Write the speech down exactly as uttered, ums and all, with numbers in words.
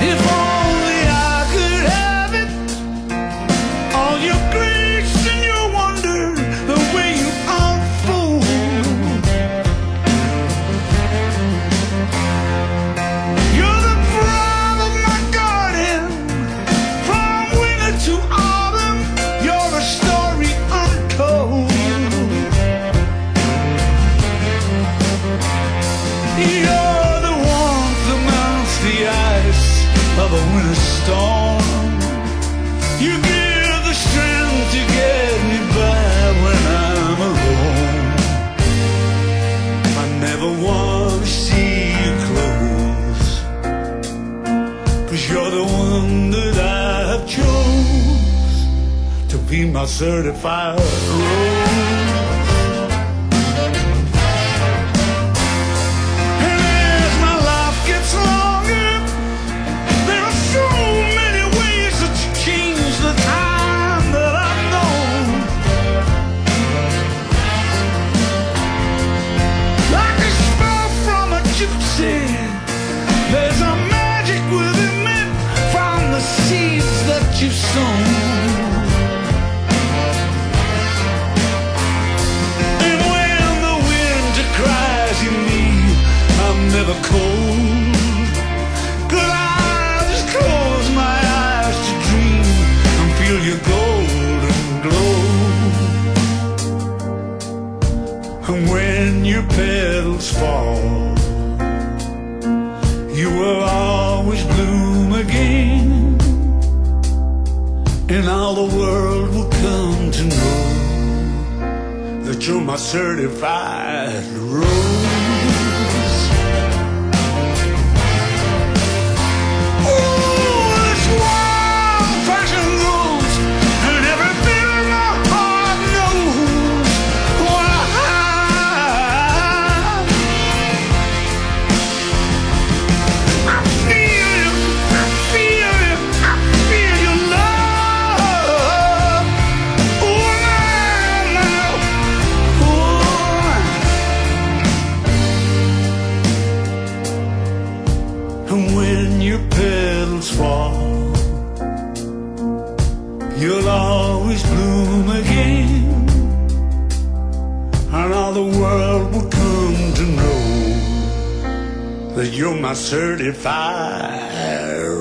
If only I could have it, all your grace and your wonder, the way you unfold. You're the pride of my garden, from winter to autumn. You're a story untold. You're the warmth that melts the ice of a winter storm. You give the strength to get me by when I'm alone. I never want to see you close, 'cause you're the one that I have chose to be my certified rose. There's a magic within me from the seeds that you've sown. And when the winter cries in me, I'm never cold, 'cause I just close my eyes to dream and feel your golden glow. And when your petals fall, you will always bloom again, and all the world will come to know that you're my certified rose. Oh, this wild passion grows, and every bit of my heart knows why. And when your petals fall, you'll always bloom again, and all the world will come to know that you're my certified